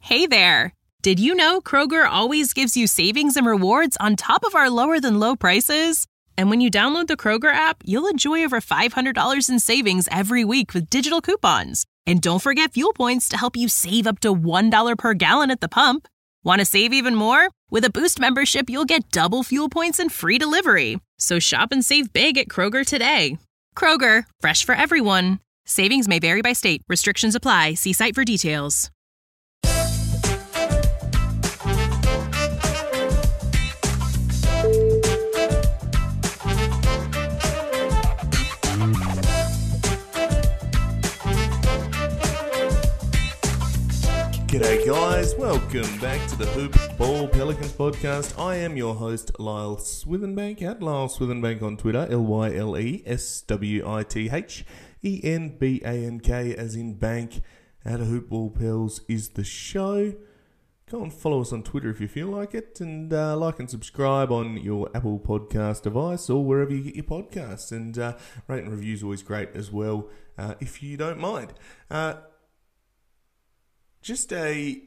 Hey there! Did you know Kroger always gives you savings and rewards on top of our lower-than-low prices? And when you download the Kroger app, you'll enjoy over $500 in savings every week with digital coupons. And don't forget fuel points to help you save up to $1 per gallon at the pump. Want to save even more? With a Boost membership, you'll get double fuel points and free delivery. So shop and save big at Kroger today. Kroger, fresh for everyone. Savings may vary by state. Restrictions apply. See site for details. G'day guys, welcome back to the Hoop Ball Pelicans podcast. I am your host, Lyle Swithenbank, at Lyle Swithenbank on Twitter, LYLESWITHENBANK as in bank. At Hoop Ball Pels is the show. Go and follow us on Twitter if you feel like it, and like and subscribe on your Apple Podcast device or wherever you get your podcasts. And rate and review is always great as well, if you don't mind. Just a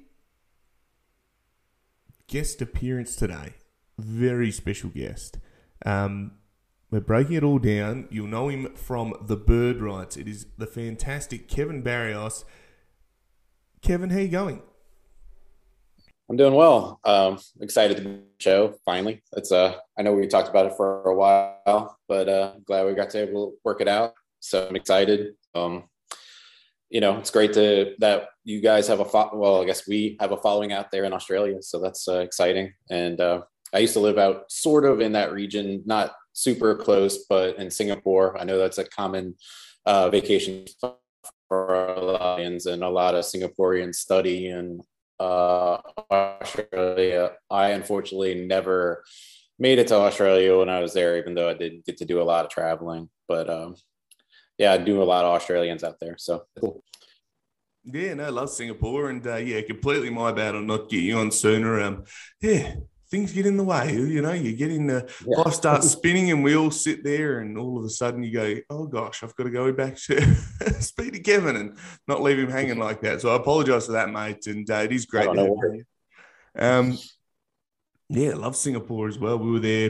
guest appearance today. Very special guest. We're breaking it all down. You'll know him from The Bird Rights. It is the fantastic Kevin Barrios. Kevin, how you going? I'm doing well. Excited to be on the show, finally. It's I know we talked about it for a while, but glad we got to able to work it out. So I'm excited. It's great that you guys have I guess we have a following out there in Australia. So that's exciting. And I used to live out sort of in that region, not super close, but in Singapore. I know that's a common vacation for Australians, and a lot of Singaporeans study in Australia. I unfortunately never made it to Australia when I was there, even though I did get to do a lot of traveling. But I do a lot of Australians out there. So cool. Yeah, no, love Singapore, and completely my bad on not getting you on sooner. Things get in the way, you get in life starts spinning, and we all sit there, and all of a sudden you go, oh gosh, I've got to go back to speak to Kevin and not leave him hanging like that. So I apologize for that, mate, and it is great to have you. Love Singapore as well. We were there,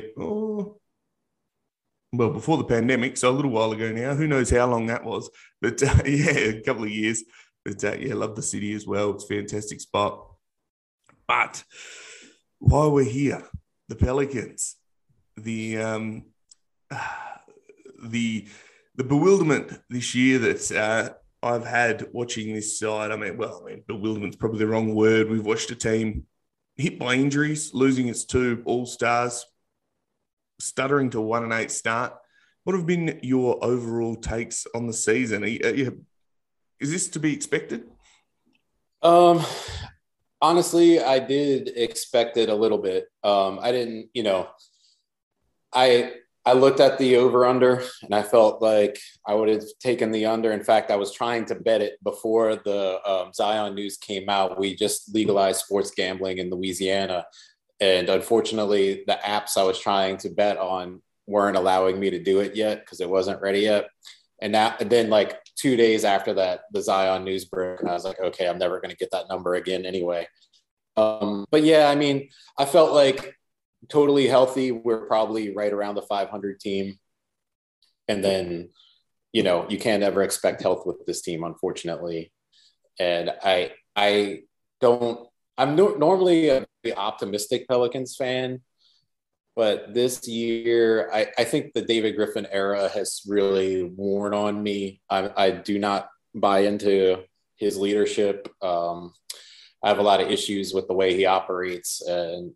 before the pandemic, so a little while ago now. Who knows how long that was, but a couple of years. But love the city as well. It's a fantastic spot. But while we're here, the Pelicans, the bewilderment this year that I've had watching this side. Bewilderment's probably the wrong word. We've watched a team hit by injuries, losing its two all-stars, stuttering to 1-8 start. What have been your overall takes on the season? Is this to be expected? Honestly, I did expect it a little bit. I didn't, I looked at the over-under, and I felt like I would have taken the under. In fact, I was trying to bet it before the Zion news came out. We just legalized sports gambling in Louisiana. And unfortunately, the apps I was trying to bet on weren't allowing me to do it yet because it wasn't ready yet. And then like 2 days after that, the Zion news broke, and I was like, okay, I'm never going to get that number again anyway. But I felt like totally healthy. We're probably right around the 500 team. And then, you can't ever expect health with this team, unfortunately. And I'm normally a very optimistic Pelicans fan. But this year, I think the David Griffin era has really worn on me. I do not buy into his leadership. I have a lot of issues with the way he operates, and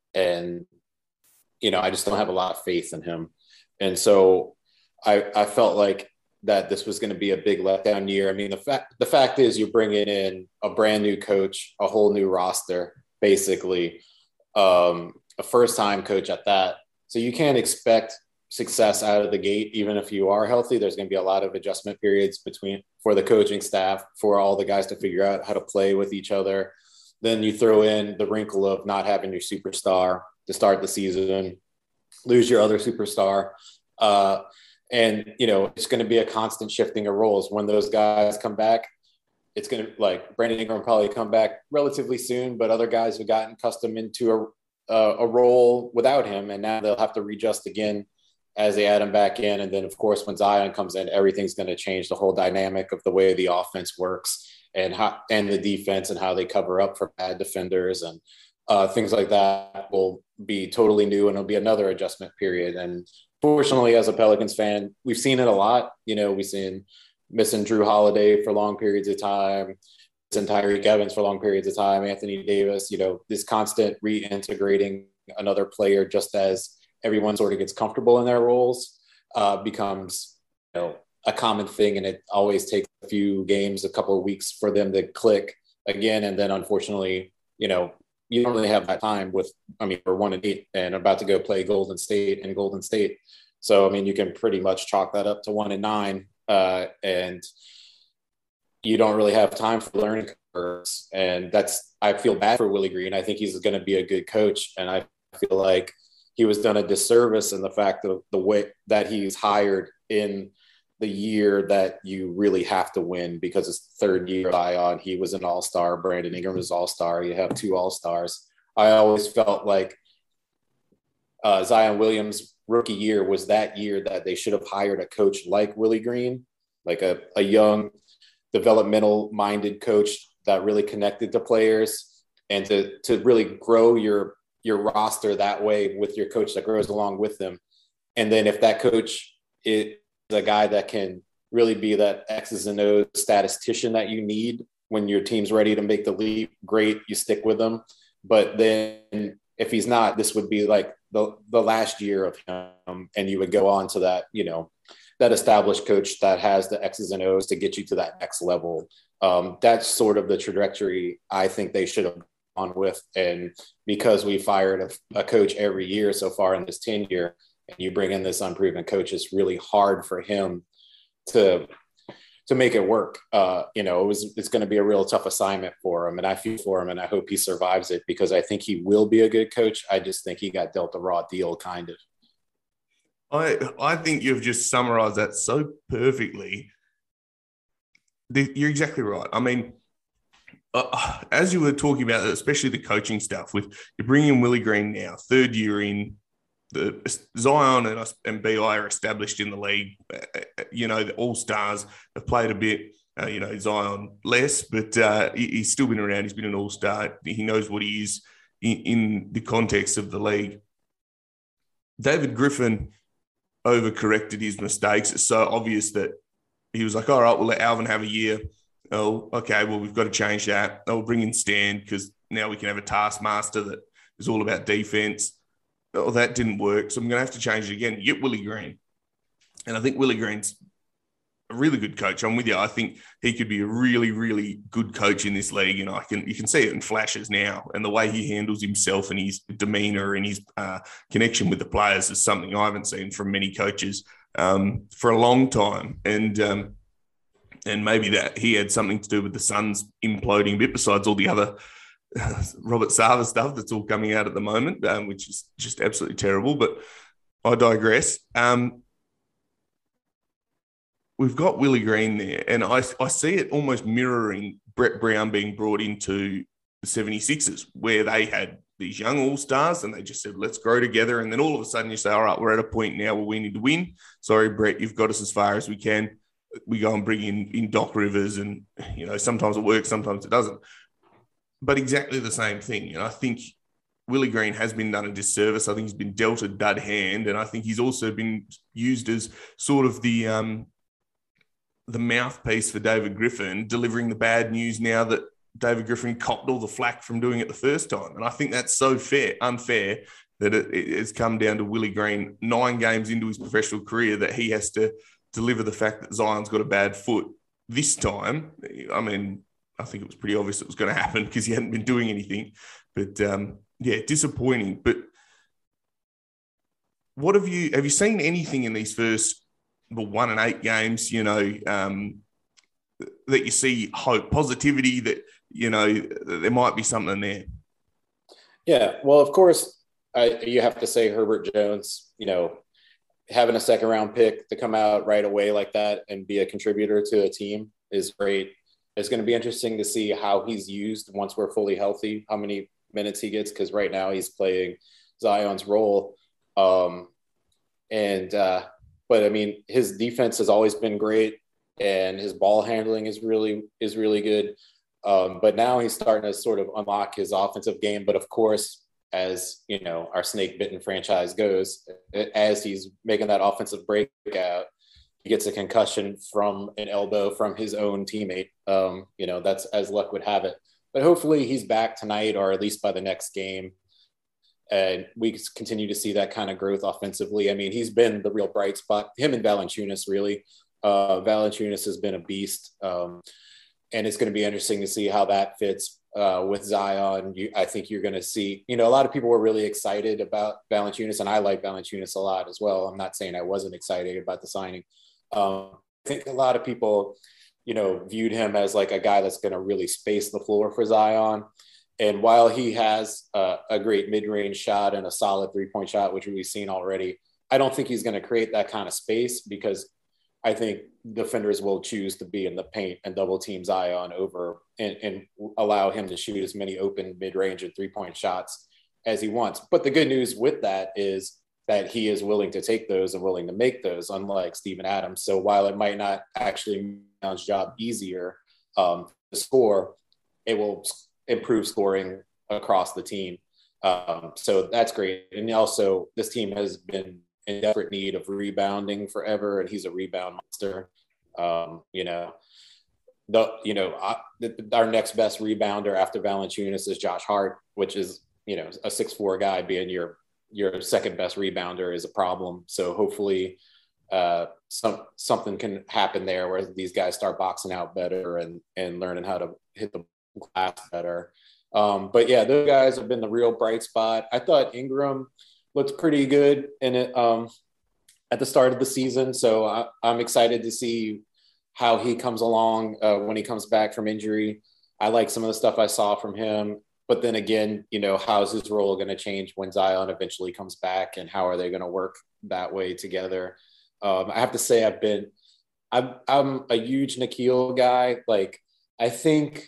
I just don't have a lot of faith in him. And so I felt like that this was going to be a big letdown year. I mean, the fact is you're bringing in a brand new coach, a whole new roster, basically, a first-time coach at that. So you can't expect success out of the gate, even if you are healthy. There's going to be a lot of adjustment periods for the coaching staff, for all the guys to figure out how to play with each other. Then you throw in the wrinkle of not having your superstar to start the season, lose your other superstar. And, it's going to be a constant shifting of roles. When those guys come back, it's going to, like, Brandon Ingram will probably come back relatively soon, but other guys have gotten accustomed into a role without him, and now they'll have to readjust again as they add him back in. And then, of course, when Zion comes in, everything's going to change, the whole dynamic of the way the offense works and the defense and how they cover up for bad defenders, and things like that will be totally new, and it'll be another adjustment period. And fortunately, as a Pelicans fan, we've seen it a lot. We've seen missing Drew Holiday for long periods of time, missing Tyreek Evans for long periods of time, Anthony Davis, this constant reintegrating another player just as everyone sort of gets comfortable in their roles becomes, a common thing. And it always takes a few games, a couple of weeks for them to click again. And then unfortunately, you don't really have that time we're 1-8 and about to go play Golden State in Golden State. So, you can pretty much chalk that up to 1-9 and you don't really have time for learning curves. And I feel bad for Willie Green. I think he's going to be a good coach. And I feel like he was done a disservice in the fact of the way that he's hired in the year that you really have to win, because it's third year Zion. He was an all-star. Brandon Ingram was all-star. You have 2 all-stars. I always felt like Zion Williams' rookie year was that year that they should have hired a coach like Willie Green, like a young, developmental-minded coach that really connected to players, and to really grow your roster that way with your coach that grows along with them. And then if that coach is a guy that can really be that X's and O's statistician that you need when your team's ready to make the leap, great, you stick with them. But then if he's not, this would be like the last year of him, and you would go on to that, that established coach that has the X's and O's to get you to that next level. That's sort of the trajectory I think they should have on with. And because we fired a coach every year so far in this tenure, and you bring in this unproven coach, it's really hard for him to make it work. It's going to be a real tough assignment for him, and I feel for him, and I hope he survives it, because I think he will be a good coach. I just think he got dealt a raw deal, kind of. I think you've just summarized that so perfectly. You're exactly right. As you were talking about, especially the coaching stuff, with you bring in Willie Green now, third year in, the Zion and BI are established in the league. The all-stars have played a bit, Zion less, but he's still been around. He's been an all-star. He knows what he is in the context of the league. David Griffin overcorrected his mistakes. It's so obvious that he was like, all right, we'll let Alvin have a year. Oh, okay, well, we've got to change that. We'll bring in Stan, because now we can have a taskmaster that is all about defense. Oh, that didn't work, so I'm going to have to change it again. Get Willie Green. And I think Willie Green's a really good coach. I'm with you. I think he could be a really, really good coach in this league. You can see it in flashes now. And the way he handles himself and his demeanor and his connection with the players is something I haven't seen from many coaches for a long time. And maybe that he had something to do with the Suns imploding a bit, besides all the other Robert Sarver stuff that's all coming out at the moment, which is just absolutely terrible. But I digress. We've got Willie Green there, and I see it almost mirroring Brett Brown being brought into the 76ers, where they had these young all-stars and they just said, let's grow together. And then all of a sudden you say, all right, we're at a point now where we need to win. Sorry, Brett, you've got us as far as we can. We go and bring in Doc Rivers, and, sometimes it works, sometimes it doesn't. But exactly the same thing. And I think Willie Green has been done a disservice. I think he's been dealt a dud hand. And I think he's also been used as sort of the mouthpiece for David Griffin, delivering the bad news now that David Griffin copped all the flack from doing it the first time. And I think that's so unfair that it's come down to Willie Green 9 games into his professional career that he has to deliver the fact that Zion's got a bad foot this time. I think it was pretty obvious it was going to happen because he hadn't been doing anything. But, disappointing. But what have you seen anything in these first 1 and 8 games, that you see hope, positivity, that, that there might be something there? Yeah, well, of course, you have to say Herbert Jones, having a second-round pick to come out right away like that and be a contributor to a team is great. It's going to be interesting to see how he's used once we're fully healthy, how many minutes he gets, because right now he's playing Zion's role. But I mean, his defense has always been great, and his ball handling is really good. But now he's starting to sort of unlock his offensive game. But of course, as you know, our snake bitten franchise goes, as he's making that offensive breakout, he gets a concussion from an elbow from his own teammate. That's as luck would have it. But hopefully he's back tonight, or at least by the next game. And we continue to see that kind of growth offensively. I mean, he's been the real bright spot, him and Valanciunas, really. Valanciunas has been a beast. And it's going to be interesting to see how that fits with Zion. I think you're going to see, a lot of people were really excited about Valanciunas, and I like Valanciunas a lot as well. I'm not saying I wasn't excited about the signing. I think a lot of people, viewed him as like a guy that's going to really space the floor for Zion. And while he has a great mid-range shot and a solid three-point shot, which we've seen already, I don't think he's going to create that kind of space, because I think defenders will choose to be in the paint and double team Zion over and allow him to shoot as many open mid-range and three-point shots as he wants. But the good news with that is that he is willing to take those and willing to make those, unlike Steven Adams. So while it might not actually make Zion's job easier to score, it will improve scoring across the team. So that's great. And also, this team has been in desperate need of rebounding forever, and he's a rebound monster. Our next best rebounder after Valanciunas is Josh Hart, which is, a 6'4" guy being your second best rebounder is a problem. So hopefully something can happen there where these guys start boxing out better and learning how to hit the glass better. But yeah, those guys have been the real bright spot. I thought Ingram looked pretty good in it at the start of the season. So I'm excited to see how he comes along when he comes back from injury. I like some of the stuff I saw from him. But then again, how's his role going to change when Zion eventually comes back, and how are they going to work that way together? I have to say I'm a huge Nickeil guy. Like, I think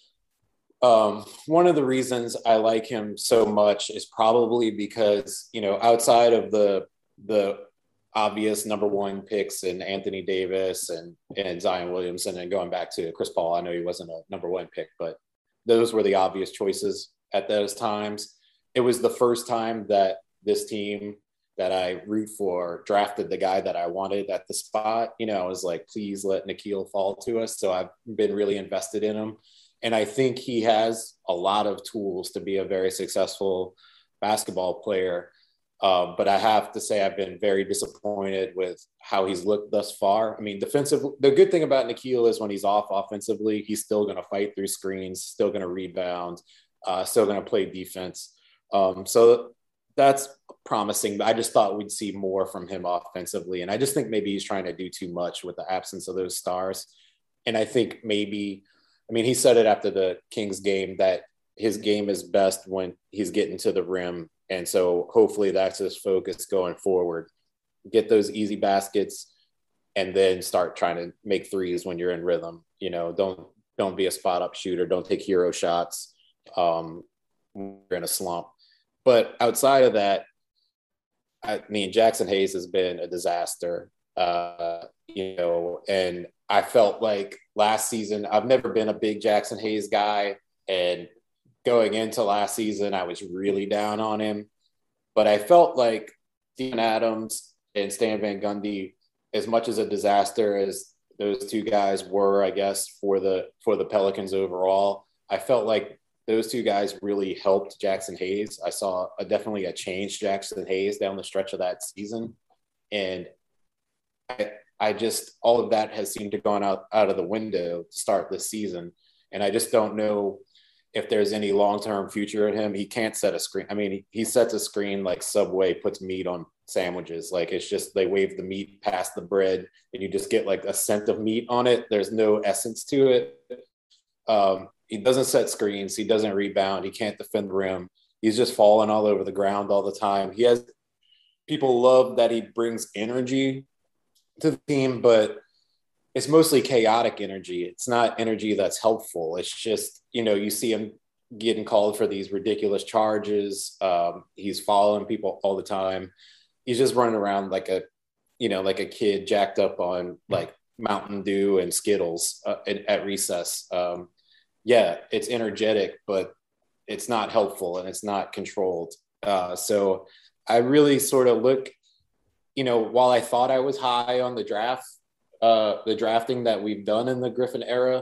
one of the reasons I like him so much is probably because, outside of the obvious number one picks in Anthony Davis and Zion Williamson, and going back to Chris Paul, I know he wasn't a number one pick, but those were the obvious choices at those times. It was the first time that this team that I root for drafted the guy that I wanted at the spot. I was like, please let Nickeil fall to us. So I've been really invested in him. And I think he has a lot of tools to be a very successful basketball player. But I have to say I've been very disappointed with how he's looked thus far. I mean, the good thing about Nickeil is when he's off offensively, he's still going to fight through screens, still going to rebound, still going to play defense. So that's promising. But I just thought we'd see more from him offensively. And I just think maybe he's trying to do too much with the absence of those stars. And I think he said it after the Kings game that his game is best when he's getting to the rim. And so hopefully that's his focus going forward. Get those easy baskets and then start trying to make threes when you're in rhythm. Don't be a spot up shooter. Don't take hero shots when you're in a slump. But outside of that, Jackson Hayes has been a disaster, and I felt like last season, I've never been a big Jackson Hayes guy. And going into last season, I was really down on him. But I felt like Steven Adams and Stan Van Gundy, as much as a disaster as those two guys were, I guess, for the Pelicans overall, I felt like those two guys really helped Jackson Hayes. I saw definitely a changed Jackson Hayes down the stretch of that season. And I just, all of that has seemed to gone out of the window to start this season. And I just don't know if there's any long-term future in him. He can't set a screen. I mean, he sets a screen like Subway puts meat on sandwiches. Like, it's just, they wave the meat past the bread and you just get like a scent of meat on it. There's no essence to it. He doesn't set screens. He doesn't rebound. He can't defend the rim. He's just falling all over the ground all the time. People love that he brings energy to the team, but it's mostly chaotic energy. It's not energy that's helpful. It's just, you see him getting called for these ridiculous charges. He's following people all the time. He's just running around like a kid jacked up on like Mountain Dew and Skittles at recess. It's energetic, but it's not helpful and it's not controlled. So I really sort of look, while I thought I was high on the drafting that we've done in the Griffin era,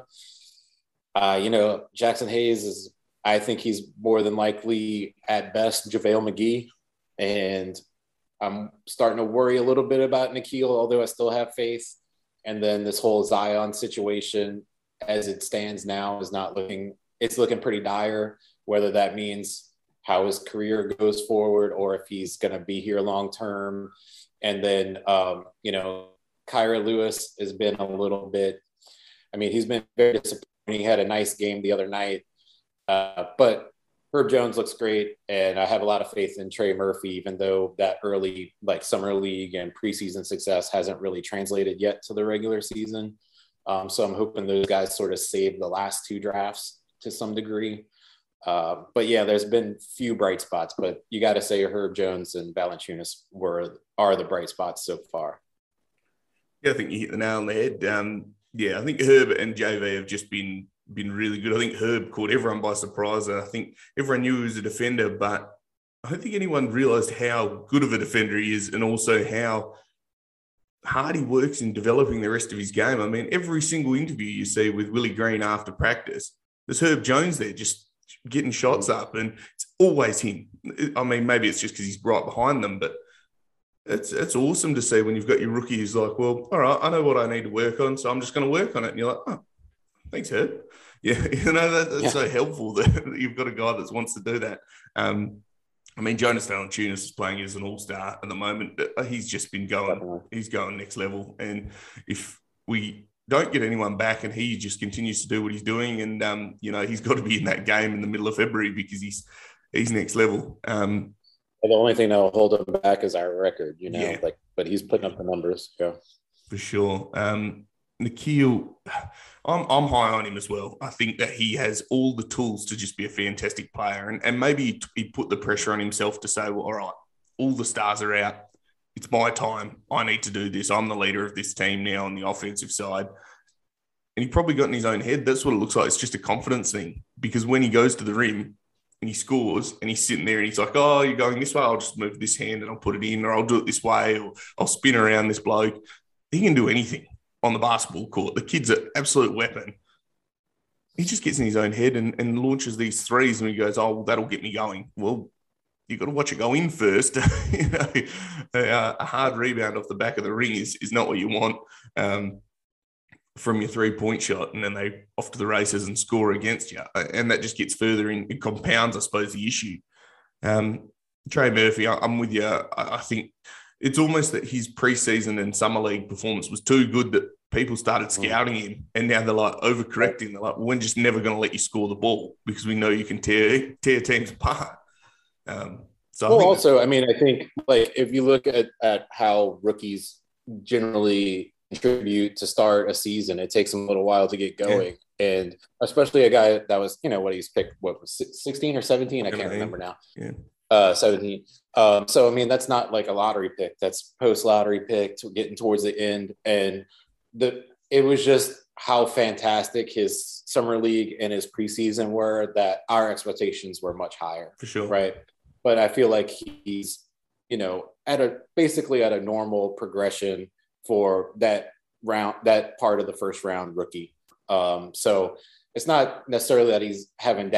Jackson Hayes I think he's more than likely at best JaVale McGee. And I'm starting to worry a little bit about Nickeil, although I still have faith. And then this whole Zion situation, as it stands now, it's looking pretty dire, whether that means how his career goes forward or if he's going to be here long term. And then, Kira Lewis has been a little bit, he's been very disappointing. He had a nice game the other night, but Herb Jones looks great. And I have a lot of faith in Trey Murphy, even though that early summer league and preseason success hasn't really translated yet to the regular season. So I'm hoping those guys sort of save the last two drafts to some degree. But yeah, there's been few bright spots, but you got to say Herb Jones and Valanciunas are the bright spots so far. Yeah, I think you hit the nail on the head. I think Herb and JV have just been really good. I think Herb caught everyone by surprise. I think everyone knew he was a defender, but I don't think anyone realised how good of a defender he is and also how hard he works in developing the rest of his game. Every single interview you see with Willie Green after practice, there's Herb Jones there just getting shots up, and it's always him. Maybe it's just because he's right behind them, but it's awesome to see when you've got your rookie who's like, well, all right, I know what I need to work on, so I'm just going to work on it. And you're like, oh, thanks, Herb. Yeah, that's so helpful that you've got a guy that wants to do that. Jonas Valanciunas is playing as an all-star at the moment. He's just been he's going next level. And if we don't get anyone back and he just continues to do what he's doing, and, he's got to be in that game in the middle of February because he's next level. The only thing that will hold him back is our record, but he's putting up the numbers. Yeah, for sure. Nickeil, I'm high on him as well. I think that he has all the tools to just be a fantastic player. And maybe he put the pressure on himself to say, well, all right, all the stars are out. It's my time. I need to do this. I'm the leader of this team now on the offensive side. And he probably got in his own head. That's what it looks like. It's just a confidence thing. Because when he goes to the rim and he scores and he's sitting there and he's like, oh, you're going this way, I'll just move this hand and I'll put it in, or I'll do it this way, or I'll spin around this bloke. He can do anything on the basketball court. The kid's an absolute weapon. He just gets in his own head and launches these threes and he goes, oh, well, that'll get me going. Well, you've got to watch it go in first. A hard rebound off the back of the ring is not what you want from your three-point shot, and then they off to the races and score against you. And that just gets further in. It compounds, I suppose, the issue. Trey Murphy, I'm with you. I think it's almost that his preseason and summer league performance was too good that people started scouting him, and now they're like overcorrecting. They're like, we're just never going to let you score the ball because we know you can tear teams apart. I think if you look at how rookies generally contribute to start a season, it takes them a little while to get going. Yeah. And especially a guy that was, what he's picked, what was 16 or 17? I can't remember now. Yeah. 17. That's not like a lottery pick. That's post-lottery pick getting towards the end. And it was just how fantastic his summer league and his preseason were that our expectations were much higher. For sure. Right. But I feel like he's, basically at a normal progression for that part of the first round rookie. So it's not necessarily that he's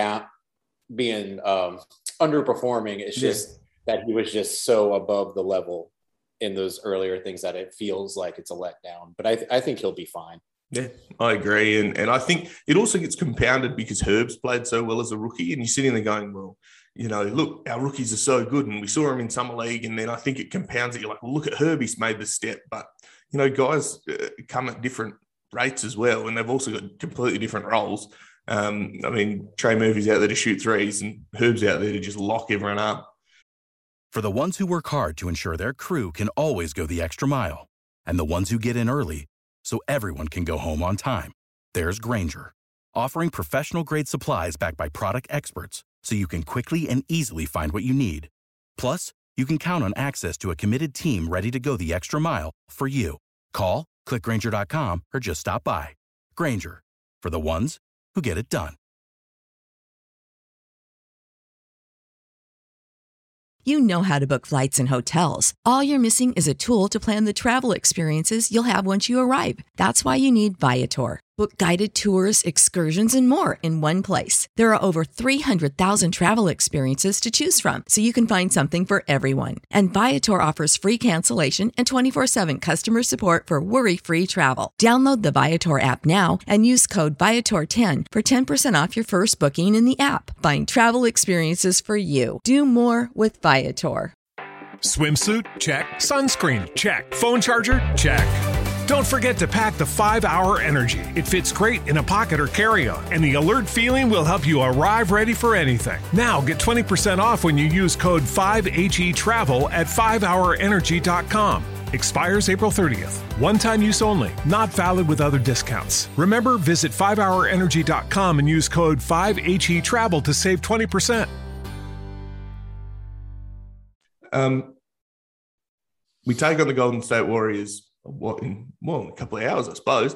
being underperforming. It's just that he was just so above the level in those earlier things that it feels like it's a letdown. But I think he'll be fine. Yeah, I agree. And I think it also gets compounded because Herb's played so well as a rookie, and you're sitting there going, well, look, our rookies are so good, and we saw him in summer league, and then I think it compounds it. You're like, well, look at Herb, he's made the step. But, guys come at different rates as well, and they've also got completely different roles. Trey Murphy's out there to shoot threes, and Herb's out there to just lock everyone up. For the ones who work hard to ensure their crew can always go the extra mile, and the ones who get in early so everyone can go home on time. There's Grainger, offering professional-grade supplies backed by product experts so you can quickly and easily find what you need. Plus, you can count on access to a committed team ready to go the extra mile for you. Call, click Grainger.com, or just stop by. Grainger, for the ones who get it done. You know how to book flights and hotels. All you're missing is a tool to plan the travel experiences you'll have once you arrive. That's why you need Viator. Book guided tours, excursions, and more in one place. There are over 300,000 travel experiences to choose from, so you can find something for everyone. And Viator offers free cancellation and 24/7 customer support for worry-free travel. Download the Viator app now and use code Viator10 for 10% off your first booking in the app. Find travel experiences for you. Do more with Viator. Swimsuit? Check. Sunscreen? Check. Phone charger? Check. Don't forget to pack the 5-Hour Energy. It fits great in a pocket or carry-on, and the alert feeling will help you arrive ready for anything. Now get 20% off when you use code 5HETRAVEL at 5hourenergy.com. Expires April 30th. One-time use only. Not valid with other discounts. Remember, visit 5hourenergy.com and use code 5HETRAVEL to save 20%. We take on the Golden State Warriors in a couple of hours, I suppose.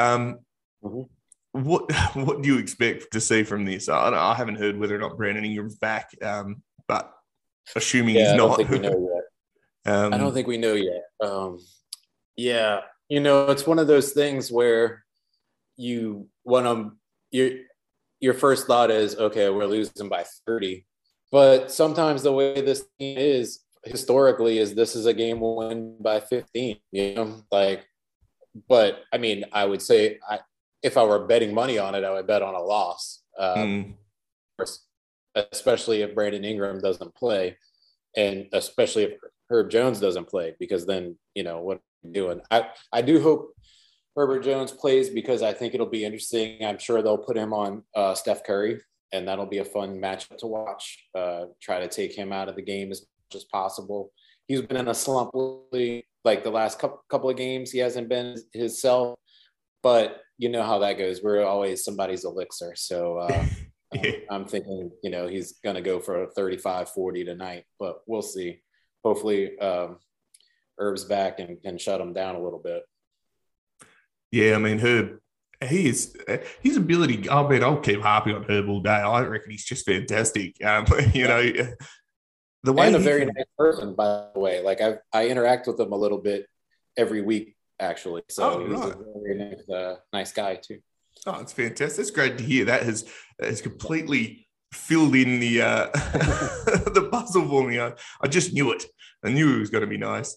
What do you expect to see from this? I haven't heard whether or not Brandon Ingram's back, but assuming he's not. I don't think we know yet. I don't think we know yet. It's one of those things where you want to your first thought is, okay, we're losing by 30. But sometimes the way this team is historically is this is a game we'll win by 15, but I mean, I would say if I were betting money on it, I would bet on a loss, especially if Brandon Ingram doesn't play, and especially if Herb Jones doesn't play, because then, what are we doing? I do hope Herbert Jones plays, because I think it'll be interesting. I'm sure they'll put him on Steph Curry, and that'll be a fun matchup to watch. Try to take him out of the game as much as possible. He's been in a slump like the last couple of games. He hasn't been himself, but you know how that goes. We're always somebody's elixir. So I'm thinking, he's going to go for a 35-40 tonight, but we'll see. Hopefully Herb's back and can shut him down a little bit. Yeah, I mean, Herb, his ability, I'll keep harping on Herb all day. I reckon he's just fantastic. The way, and a very nice person, by the way. Like I interact with him a little bit every week, actually. So he's a very nice guy too. Oh, it's fantastic. It's great to hear. That has completely filled in the the puzzle for me. I just knew it. I knew it was going to be nice.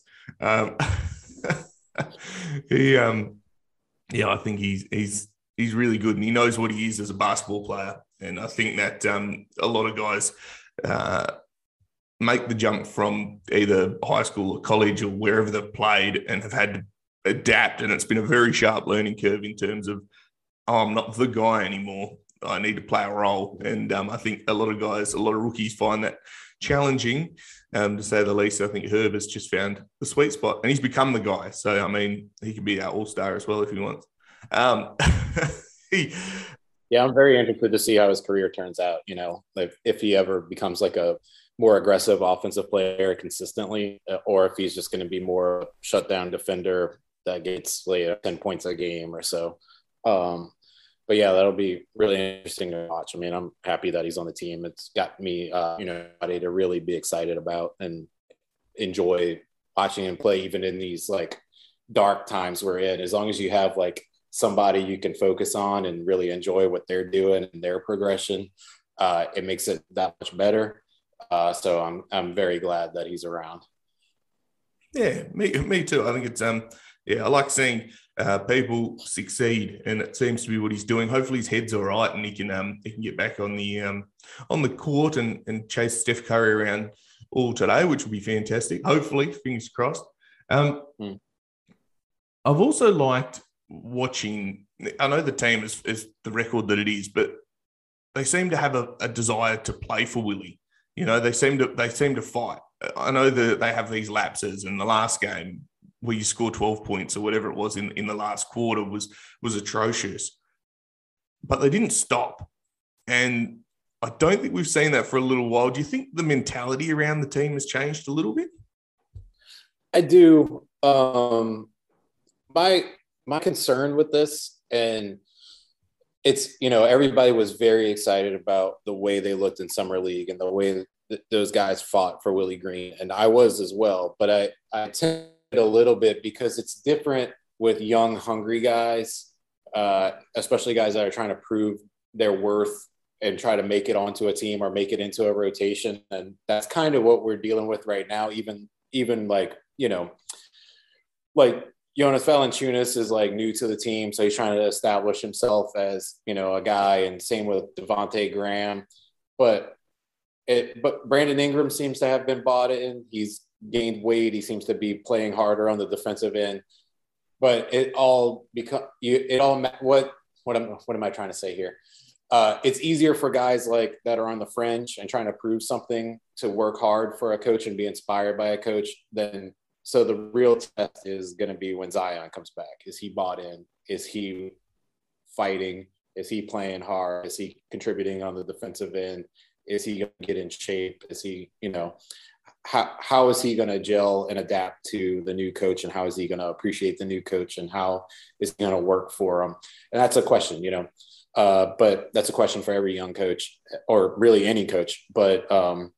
I think he's really good, and he knows what he is as a basketball player. And I think that a lot of guys make the jump from either high school or college or wherever they've played and have had to adapt. And it's been a very sharp learning curve in terms of, I'm not the guy anymore. I need to play a role. And I think a lot of rookies find that challenging, to say the least. I think Herb has just found the sweet spot, and he's become the guy. So, I mean, he can be our all-star as well if he wants. I'm very interested to see how his career turns out, like if he ever becomes like a more aggressive offensive player consistently, or if he's just going to be more shutdown defender that gets 10 points a game or so. But yeah, that'll be really interesting to watch. I mean, I'm happy that he's on the team. It's got me, to really be excited about and enjoy watching him play, even in these like dark times we're in. As long as you have like somebody you can focus on and really enjoy what they're doing and their progression, it makes it that much better. So I'm very glad that he's around. Yeah, me too. I think it's I like seeing people succeed, and it seems to be what he's doing. Hopefully his head's all right, and he can get back on the court and chase Steph Curry around all today, which will be fantastic. Hopefully, fingers crossed. I've also liked watching. I know the team is the record that it is, but they seem to have a desire to play for Willie. They seem to fight. I know that they have these lapses. In the last game, where you score 12 points or whatever it was in the last quarter was atrocious. But they didn't stop. And I don't think we've seen that for a little while. Do you think the mentality around the team has changed a little bit? I do. My concern with this, and it's, everybody was very excited about the way they looked in Summer League and the way that those guys fought for Willie Green. And I was as well, but I tended a little bit because it's different with young, hungry guys, especially guys that are trying to prove their worth and try to make it onto a team or make it into a rotation. And that's kind of what we're dealing with right now. Even like Jonas Valanciunas is like new to the team. So he's trying to establish himself as, a guy, and same with Devontae Graham, but Brandon Ingram seems to have been bought in. He's gained weight. He seems to be playing harder on the defensive end, but what am I trying to say here? It's easier for guys like that are on the fringe and trying to prove something to work hard for a coach and be inspired by a coach. So the real test is going to be when Zion comes back. Is he bought in? Is he fighting? Is he playing hard? Is he contributing on the defensive end? Is he going to get in shape? Is he, how is he going to gel and adapt to the new coach? And how is he going to appreciate the new coach? And how is he going to work for him? And that's a question, but that's a question for every young coach, or really any coach. But,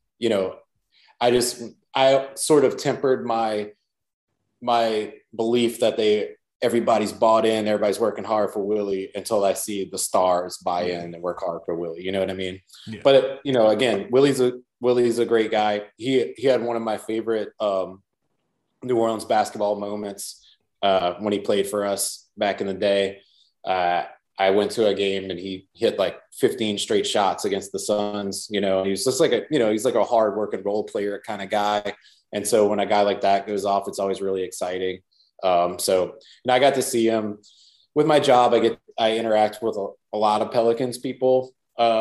I sort of tempered my belief that everybody's bought in, everybody's working hard for Willie until I see the stars buy in and work hard for Willie. You know what I mean? Yeah. But, again, Willie's a great guy. He had one of my favorite New Orleans basketball moments when he played for us back in the day. I went to a game and he hit like 15 straight shots against the Suns. He was just like he's like a hard working role player kind of guy. And so when a guy like that goes off, it's always really exciting. I got to see him with my job. I interact with a lot of Pelicans people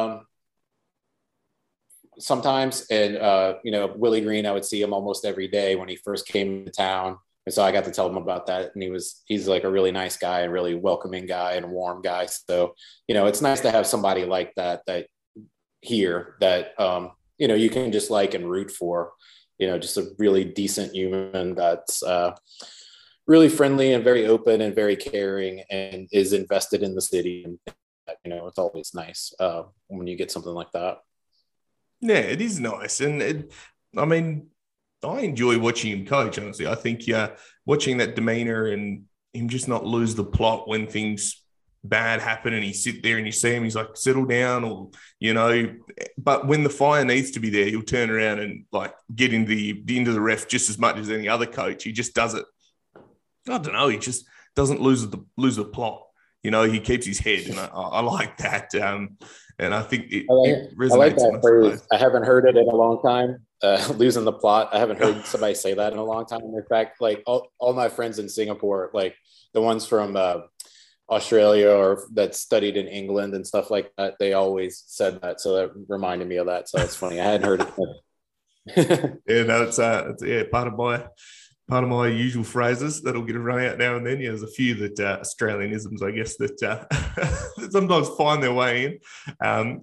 sometimes. And, Willie Green, I would see him almost every day when he first came to town. And so I got to tell him about that. And he's like a really nice guy and really welcoming guy and a warm guy. So, it's nice to have somebody like that here that, you can just like and root for, just a really decent human that's really friendly and very open and very caring and is invested in the city. And, it's always nice when you get something like that. Yeah, it is nice. And I enjoy watching him coach, honestly. I think watching that demeanor and him just not lose the plot when things bad happen and he sit there and you see him, he's like, settle down, or, but when the fire needs to be there, he'll turn around and like get into the ref just as much as any other coach. He just does it. I don't know. He just doesn't lose the plot. He keeps his head, and I like that. And I think it resonates. I like that phrase. I haven't heard it in a long time. Losing the plot. I haven't heard somebody say that in a long time. In fact, like all my friends in Singapore, like the ones from Australia or that studied in England and stuff like that, they always said that. So that reminded me of that. So it's funny. I hadn't heard it. Yeah, no, it's part of my usual phrases that'll get a run out now and then. Yeah, there's a few that Australianisms, I guess, that that sometimes find their way in.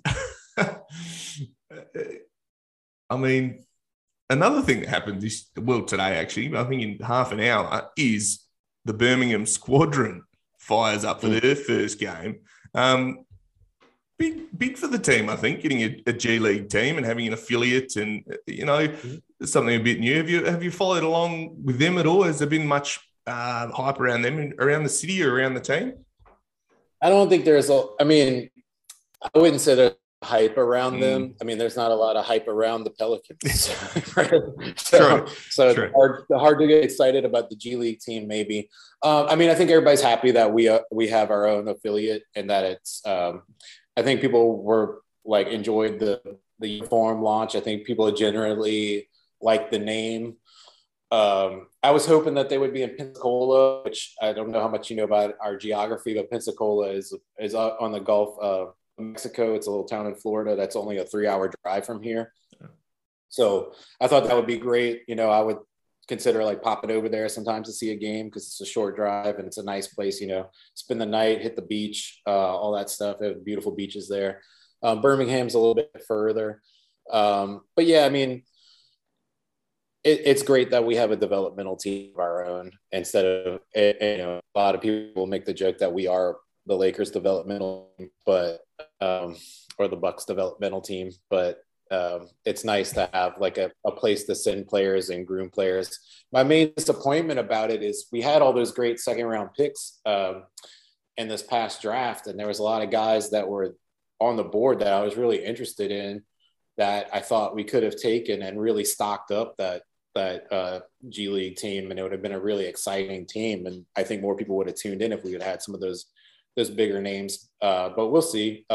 Another thing that happened today, actually, I think in half an hour, is the Birmingham Squadron fires up for their first game. Big for the team, I think, getting a G League team and having an affiliate, and something a bit new. Have you followed along with them at all? Has there been much hype around them, around the city or around the team? I don't think I wouldn't say there's hype around them. There's not a lot of hype around the Pelicans. So True. It's hard to get excited about the G League team, maybe. I think everybody's happy that we have our own affiliate, and that it's I think people were like enjoyed the uniform launch. I think people generally like the name. I was hoping that they would be in Pensacola, which I don't know how much you know about our geography, but Pensacola is on the Gulf of Mexico. It's a little town in Florida that's only a 3-hour drive from here. So I thought that would be great. I would consider like popping over there sometimes to see a game because it's a short drive and it's a nice place, spend the night, hit the beach, all that stuff. They have beautiful beaches there. Birmingham's a little bit further. But yeah, I mean, it's great that we have a developmental team of our own instead of, a lot of people will make the joke that we are the Lakers developmental, but, or the Bucks developmental team, but it's nice to have like a place to send players and groom players. My main disappointment about it is we had all those great second round picks in this past draft. And there was a lot of guys that were on the board that I was really interested in that I thought we could have taken and really stocked up that G League team. And it would have been a really exciting team. And I think more people would have tuned in if we had had some of those bigger names. But we'll see.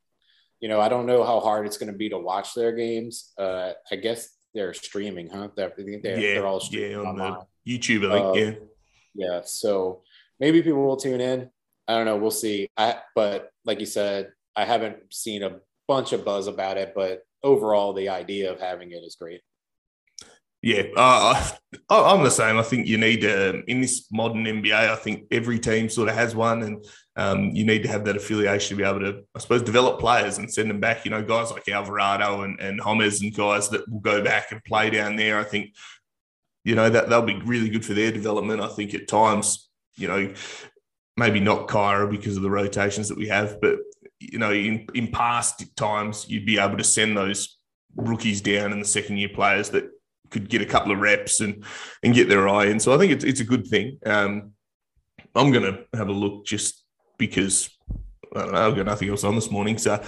I don't know how hard it's going to be to watch their games. I guess they're streaming, huh? They're all streaming on online. The YouTube link, Yeah, so maybe people will tune in. I don't know. We'll see. But like you said, I haven't seen a bunch of buzz about it, but overall, the idea of having it is great. Yeah, I'm the same. I think you need in this modern NBA, I think every team sort of has one, and you need to have that affiliation to be able to, I suppose, develop players and send them back. Guys like Alvarado and Homers and guys that will go back and play down there. I think, that they'll be really good for their development. I think at times, maybe not Kyra because of the rotations that we have, but, in past times, you'd be able to send those rookies down and the second-year players that could get a couple of reps and get their eye in. So I think it's a good thing. I'm going to have a look just because, I don't know, I've got nothing else on this morning. So,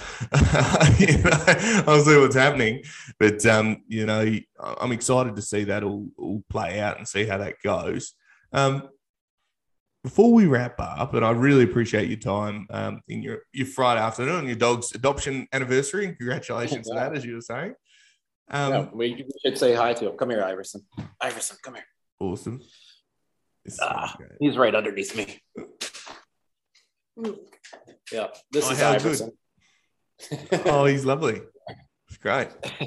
I'll see what's happening. But, I'm excited to see that all play out and see how that goes. Before we wrap up, and I really appreciate your time in your Friday afternoon on your dog's adoption anniversary, and congratulations to that, as you were saying. We should say hi to him. Come here, Iverson. Iverson, come here. Awesome. He's right underneath me. Yeah, this is Iverson. Oh, he's lovely. It's great.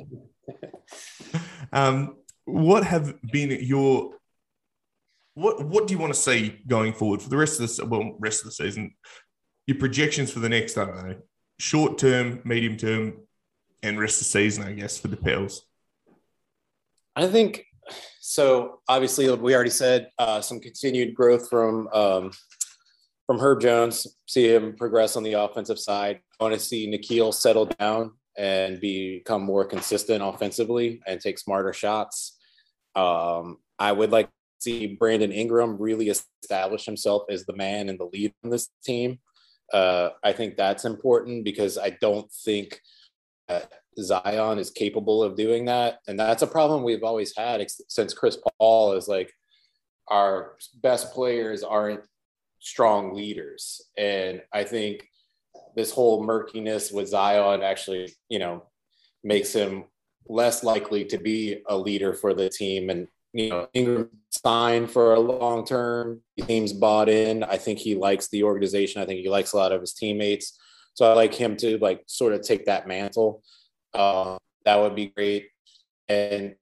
What have been your what do you want to see going forward for the rest of the season? Your projections for the next, I don't know, short term, medium term, and rest of the season, I guess, for the Pels? I think so. Obviously, we already said some continued growth from Herb Jones. See him progress on the offensive side. I want to see Nickeil settle down and become more consistent offensively and take smarter shots. I would like to see Brandon Ingram really establish himself as the man and the lead on this team. I think that's important because I don't think Zion is capable of doing that. And that's a problem we've always had since Chris Paul is like our best players aren't strong leaders. And I think this whole murkiness with Zion actually, makes him less likely to be a leader for the team. And, Ingram signed for a long term. The team's bought in. I think he likes the organization. I think he likes a lot of his teammates. So I like him to sort of take that mantle. That would be great. And,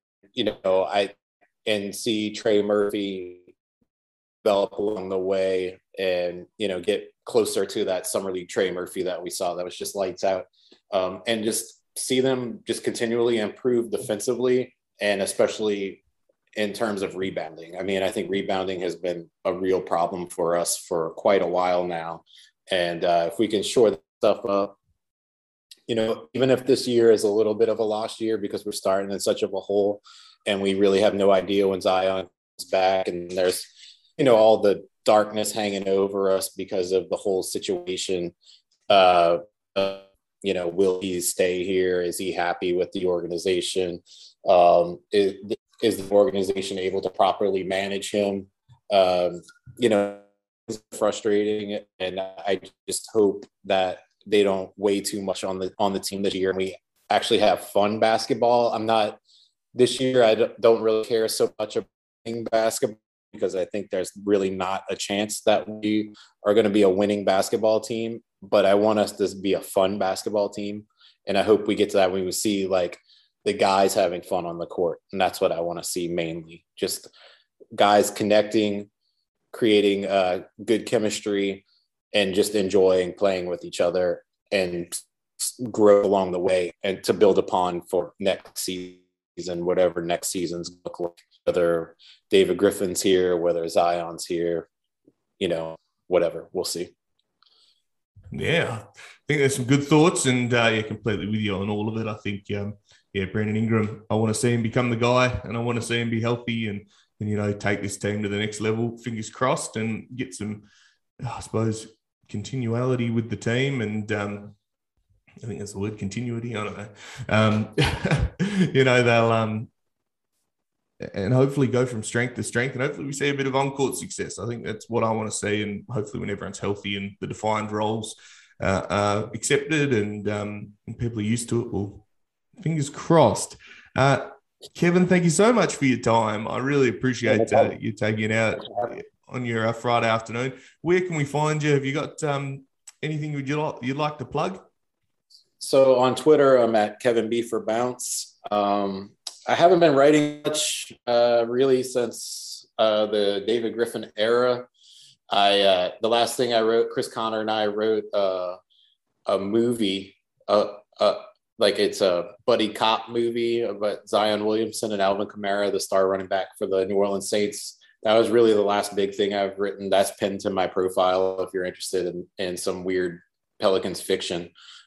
see Trey Murphy develop along the way and, get closer to that summer league Trey Murphy that we saw that was just lights out. And just see them just continually improve defensively and especially in terms of rebounding. I mean, I think rebounding has been a real problem for us for quite a while now. And if we can shore that stuff up, even if this year is a little bit of a lost year because we're starting in such of a hole and we really have no idea when Zion is back and there's, all the darkness hanging over us because of the whole situation. Will he stay here? Is he happy with the organization? Is the organization able to properly manage him? It's frustrating. And I just hope that they don't weigh too much on the team this year. And we actually have fun basketball. This year, I don't really care so much about basketball because I think there's really not a chance that we are going to be a winning basketball team, but I want us to be a fun basketball team. And I hope we get to that when we see the guys having fun on the court. And that's what I want to see mainly. Just guys connecting, creating good chemistry, and just enjoying playing with each other and grow along the way and to build upon for next season, whatever next season's look like, whether David Griffin's here, whether Zion's here, whatever, we'll see. Yeah, I think there's some good thoughts, and completely with you on all of it. I think, Brandon Ingram, I want to see him become the guy, and I want to see him be healthy and take this team to the next level, fingers crossed, and get some, I suppose, continuality with the team. And I think that's the word, continuity. I don't know. They'll and hopefully go from strength to strength, and hopefully we see a bit of on-court success. I think that's what I want to see, and hopefully when everyone's healthy and the defined roles are accepted and people are used to it, well, fingers crossed. Kevin, thank you so much for your time. I really appreciate you taking it out on your Friday afternoon. Where can we find you? Have you got anything you'd like to plug? So on Twitter, I'm at Kevin B for Bounce. I haven't been writing much really since the David Griffin era. The last thing I wrote, Chris Connor and I wrote a movie, like it's a buddy cop movie about Zion Williamson and Alvin Kamara, the star running back for the New Orleans Saints. That was really the last big thing I've written. That's pinned to my profile if you're interested in some weird Pelicans fiction.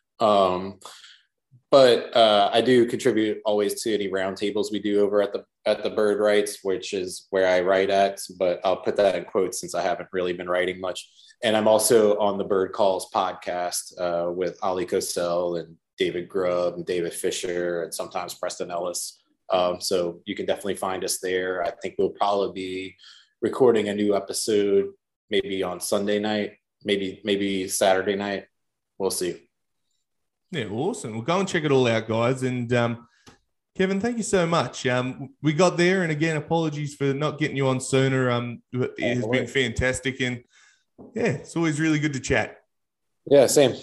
But I do contribute always to any roundtables we do over at the Bird Writes, which is where I write at, but I'll put that in quotes since I haven't really been writing much. And I'm also on the Bird Calls podcast with Ali Cosell and David Grubb and David Fisher and sometimes Preston Ellis. So you can definitely find us there. I think we'll probably be recording a new episode maybe on Sunday night, maybe Saturday night. We'll see. Yeah, awesome. We'll go and check it all out, guys. And Kevin, thank you so much. We got there, and again, apologies for not getting you on sooner. It has been fantastic, and it's always really good to chat. Yeah, same.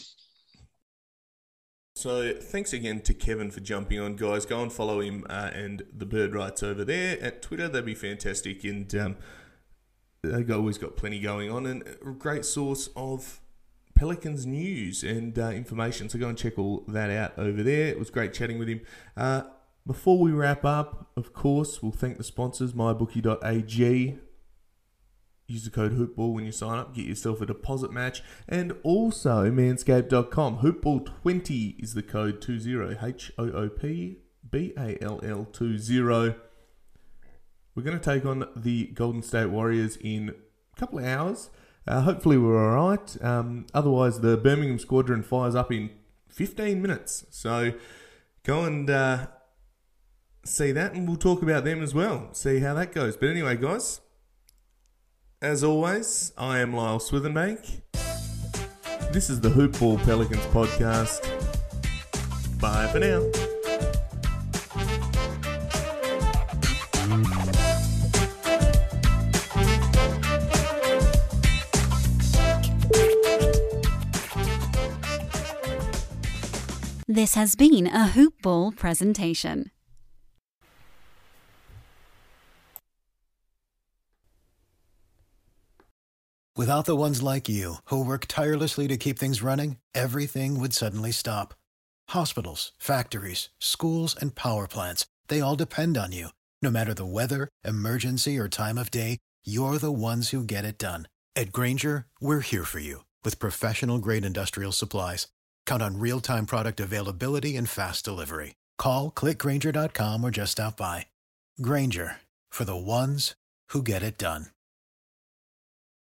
So thanks again to Kevin for jumping on, guys. Go and follow him and the Bird Writes over there at Twitter. That'd be fantastic, and they've always got plenty going on, and a great source of Pelicans news and information. So go and check all that out over there. It was great chatting with him. Before we wrap up, of course, we'll thank the sponsors, mybookie.ag. Use the code HoopBall when you sign up. Get yourself a deposit match. And also manscaped.com. HoopBall20 is the code 20. HOOPBALL20. We're going to take on the Golden State Warriors in a couple of hours. Hopefully we're all right. Otherwise, the Birmingham Squadron fires up in 15 minutes. So go and see that, and we'll talk about them as well. See how that goes. But anyway, guys, as always, I am Lyle Swithenbank. This is the Hoopball Pelicans podcast. Bye for now. This has been a Hoopball presentation. Without the ones like you, who work tirelessly to keep things running, everything would suddenly stop. Hospitals, factories, schools, and power plants, they all depend on you. No matter the weather, emergency, or time of day, you're the ones who get it done. At Grainger, we're here for you with professional-grade industrial supplies. Count on real-time product availability and fast delivery. Call, click Grainger.com, or just stop by. Grainger, for the ones who get it done.